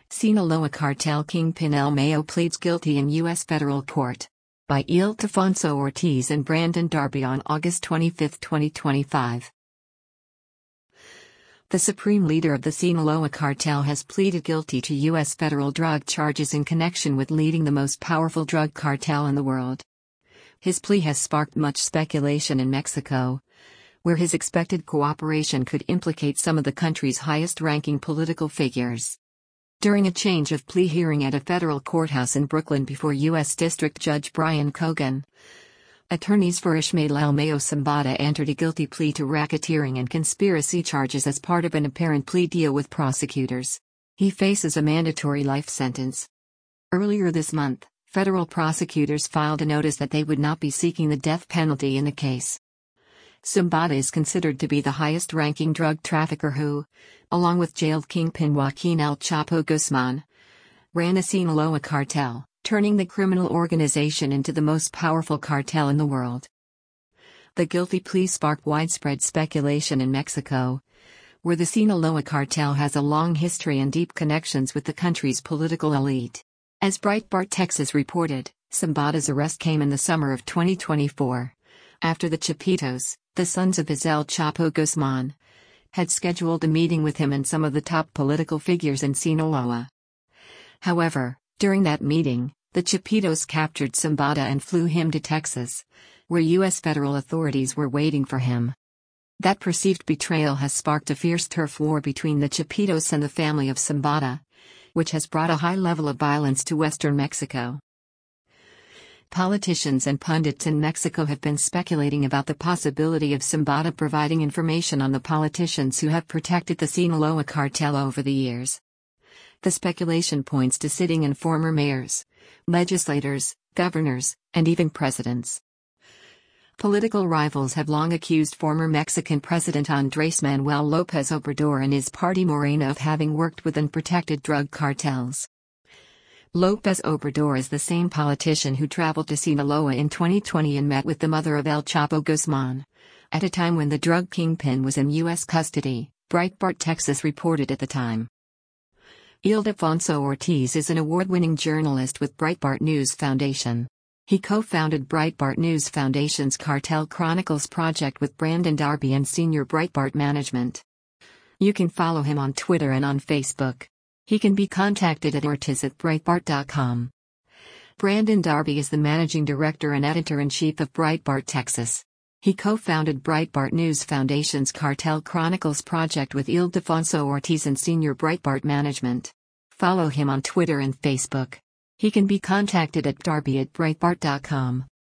Sinaloa cartel kingpin El Mayo pleads guilty in U.S. federal court. By Ildefonso Ortiz and Brandon Darby on August 25, 2025. The supreme leader of the Sinaloa cartel has pleaded guilty to U.S. federal drug charges in connection with leading the most powerful drug cartel in the world. His plea has sparked much speculation in Mexico, where his expected cooperation could implicate some of the country's highest-ranking political figures. During a change of plea hearing at a federal courthouse in Brooklyn before U.S. District Judge Brian Cogan, attorneys for Ishmael El Mayo Zambada entered a guilty plea to racketeering and conspiracy charges as part of an apparent plea deal with prosecutors. He faces a mandatory life sentence. Earlier this month, federal prosecutors filed a notice that they would not be seeking the death penalty in the case. Zambada is considered to be the highest-ranking drug trafficker who, along with jailed kingpin Joaquin El Chapo Guzman, ran the Sinaloa cartel, turning the criminal organization into the most powerful cartel in the world. The guilty plea sparked widespread speculation in Mexico, where the Sinaloa cartel has a long history and deep connections with the country's political elite. As Breitbart Texas reported, Zambada's arrest came in the summer of 2024, after the Chapitos, the sons of El Chapo Guzman, had scheduled a meeting with him and some of the top political figures in Sinaloa. However, during that meeting, the Chapitos captured Zambada and flew him to Texas, where U.S. federal authorities were waiting for him. That perceived betrayal has sparked a fierce turf war between the Chapitos and the family of Zambada, which has brought a high level of violence to western Mexico. Politicians and pundits in Mexico have been speculating about the possibility of Zambada providing information on the politicians who have protected the Sinaloa cartel over the years. The speculation points to sitting and former mayors, legislators, governors, and even presidents. Political rivals have long accused former Mexican President Andrés Manuel López Obrador and his party Morena of having worked with and protected drug cartels. López Obrador is the same politician who traveled to Sinaloa in 2020 and met with the mother of El Chapo Guzman, at a time when the drug kingpin was in U.S. custody, Breitbart Texas reported at the time. Ildefonso Ortiz is an award-winning journalist with Breitbart News Foundation. He co-founded Breitbart News Foundation's Cartel Chronicles project with Brandon Darby and senior Breitbart management. You can follow him on Twitter and on Facebook. He can be contacted at ortiz@breitbart.com. Brandon Darby is the managing director and editor-in-chief of Breitbart Texas. He co-founded Breitbart News Foundation's Cartel Chronicles project with Ildefonso Ortiz and senior Breitbart management. Follow him on Twitter and Facebook. He can be contacted at darby@breitbart.com.